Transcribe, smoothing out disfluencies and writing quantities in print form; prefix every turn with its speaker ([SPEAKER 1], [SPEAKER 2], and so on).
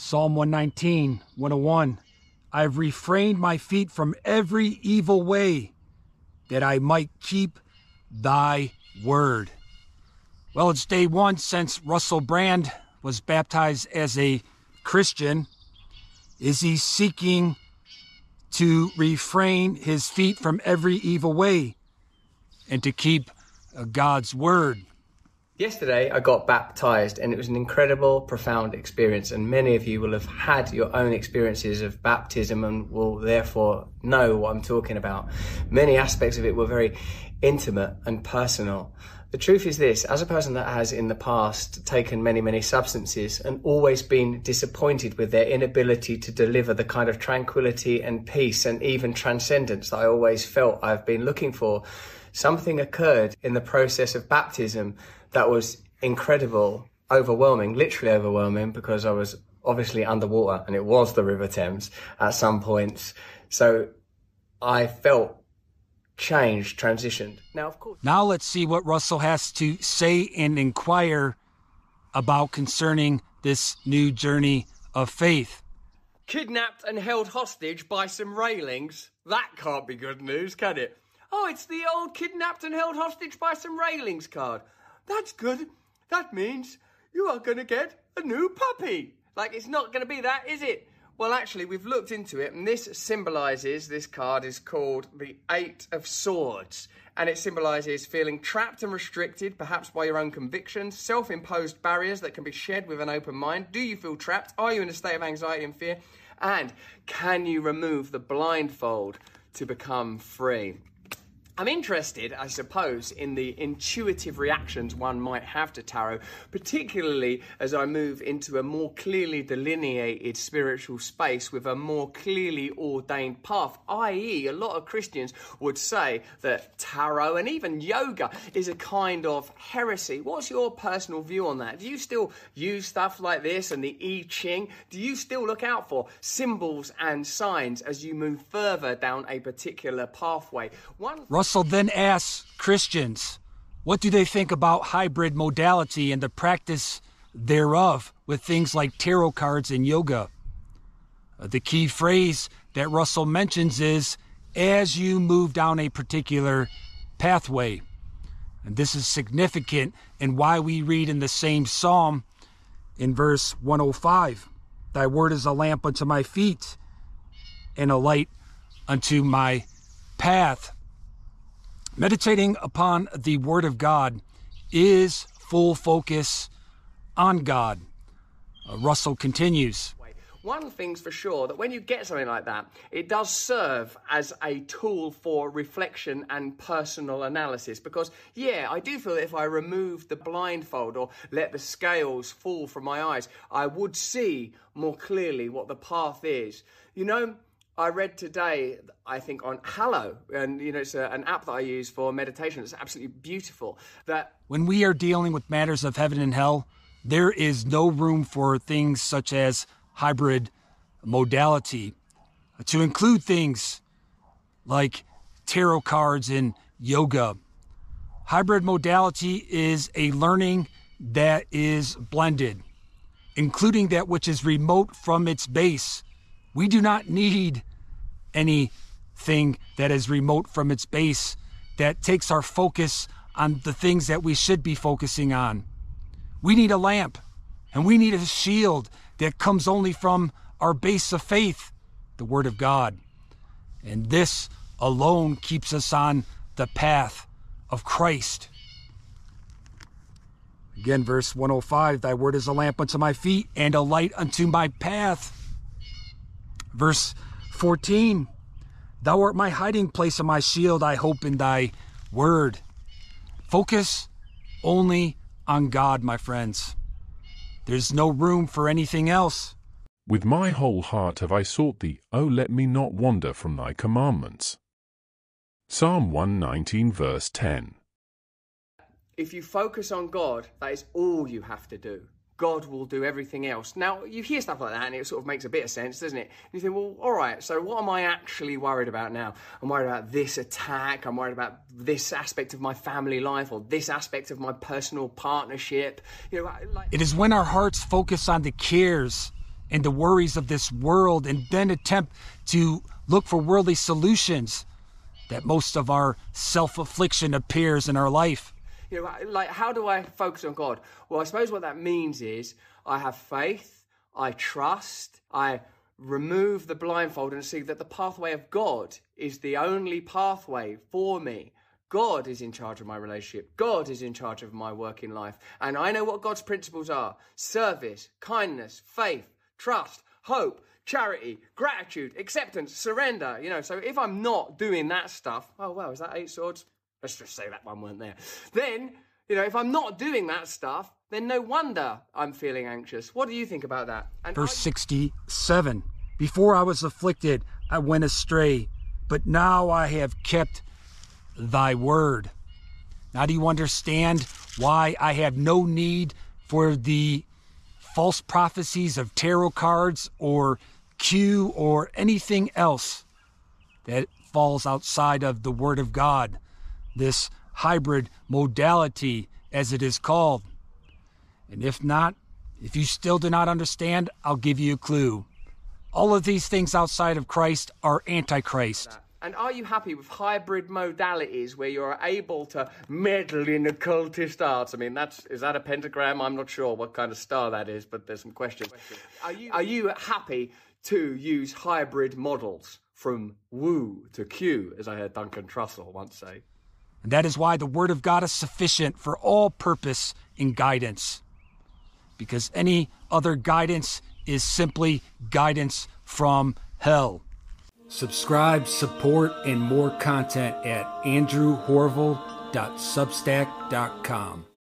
[SPEAKER 1] Psalm 119, 101. I've refrained my feet from every evil way, that I might keep thy word. Well, it's day one since Russell Brand was baptized as a Christian. Is he seeking to refrain his feet from every evil way and to keep God's word?
[SPEAKER 2] Yesterday, I got baptized, and it was an incredible, profound experience. And many of you will have had your own experiences of baptism and will therefore know what I'm talking about. Many aspects of it were very intimate and personal. The truth is this: as a person that has in the past taken many substances and always been disappointed with their inability to deliver the kind of tranquility and peace and even transcendence that I always felt I've been looking for, something occurred in the process of baptism that was incredible, overwhelming, literally overwhelming, because I was obviously underwater and it was the River Thames at some points. So I felt changed, transitioned. Now, of course.
[SPEAKER 1] Now let's see what Russell has to say and inquire about concerning this new journey of faith.
[SPEAKER 2] Kidnapped and held hostage by some railings? That can't be good news, can it? Oh, it's the old kidnapped and held hostage by some railings card. That's good. That means you are going to get a new puppy. Like, it's not going to be that, is it? Well, actually, we've looked into it, and this card is called the Eight of Swords. And it symbolises feeling trapped and restricted, perhaps by your own convictions, self-imposed barriers that can be shed with an open mind. Do you feel trapped? Are you in a state of anxiety and fear? And can you remove the blindfold to become free? I'm interested, I suppose, in the intuitive reactions one might have to tarot, particularly as I move into a more clearly delineated spiritual space with a more clearly ordained path, i.e. a lot of Christians would say that tarot and even yoga is a kind of heresy. What's your personal view on that? Do you still use stuff like this and the I Ching? Do you still look out for symbols and signs as you move further down a particular pathway?
[SPEAKER 1] Russell then asks Christians, what do they think about hybrid modality and the practice thereof with things like tarot cards and yoga? The key phrase that Russell mentions is, as you move down a particular pathway. And this is significant in why we read in the same psalm in verse 105, thy word is a lamp unto my feet and a light unto my path. Meditating upon the Word of God is full focus on God. Russell continues.
[SPEAKER 2] One thing's for sure, that when you get something like that, it does serve as a tool for reflection and personal analysis. Because, yeah, I do feel that if I removed the blindfold or let the scales fall from my eyes, I would see more clearly what the path is. You know, I read today, I think, on Hallow, and, you know, it's an app that I use for meditation. It's absolutely beautiful. That
[SPEAKER 1] when we are dealing with matters of heaven and hell, there is no room for things such as hybrid modality, to include things like tarot cards and yoga. Hybrid modality is a learning that is blended, including that which is remote from its base. We do not need anything that is remote from its base that takes our focus on the things that we should be focusing on. We need a lamp, and we need a shield that comes only from our base of faith, the Word of God. And this alone keeps us on the path of Christ. Again, verse 105, thy word is a lamp unto my feet and a light unto my path. Verse 14, thou art my hiding place and my shield, I hope in thy word. Focus only on God, my friends. There's no room for anything else.
[SPEAKER 3] With my whole heart have I sought thee, O let me not wander from thy commandments. Psalm 119, verse 10.
[SPEAKER 2] If you focus on God, that is all you have to do. God will do everything else. Now, you hear stuff like that and it sort of makes a bit of sense, doesn't it? And you think, well, all right, so what am I actually worried about now? I'm worried about this attack. I'm worried about this aspect of my family life or this aspect of my personal partnership. You know,
[SPEAKER 1] It is when our hearts focus on the cares and the worries of this world and then attempt to look for worldly solutions, that most of our self-affliction appears in our life.
[SPEAKER 2] You know, like, how do I focus on God? Well, I suppose what that means is I have faith, I trust, I remove the blindfold and see that the pathway of God is the only pathway for me. God is in charge of my relationship. God is in charge of my work in life. And I know what God's principles are: service, kindness, faith, trust, hope, charity, gratitude, acceptance, surrender. You know, so if I'm not doing that stuff, oh, wow, is that 8 swords? Let's just say that one weren't there. Then, you know, if I'm not doing that stuff, then no wonder I'm feeling anxious. What do you think about that? And
[SPEAKER 1] Verse 67, before I was afflicted, I went astray, but now I have kept thy word. Now do you understand why I have no need for the false prophecies of tarot cards or Q or anything else that falls outside of the Word of God, this hybrid modality as it is called? And if not, if you still do not understand, I'll give you a clue. All of these things outside of Christ are antichrist.
[SPEAKER 2] And are you happy with hybrid modalities where you're able to meddle in occultist arts? I mean, is that a pentagram? I'm not sure what kind of star that is, but there's some questions. Are you happy to use hybrid models from woo to Q, as I heard Duncan Trussell once say?
[SPEAKER 1] And that is why the Word of God is sufficient for all purpose and guidance. Because any other guidance is simply guidance from hell. Subscribe, support, and more content at andrewhorval.substack.com.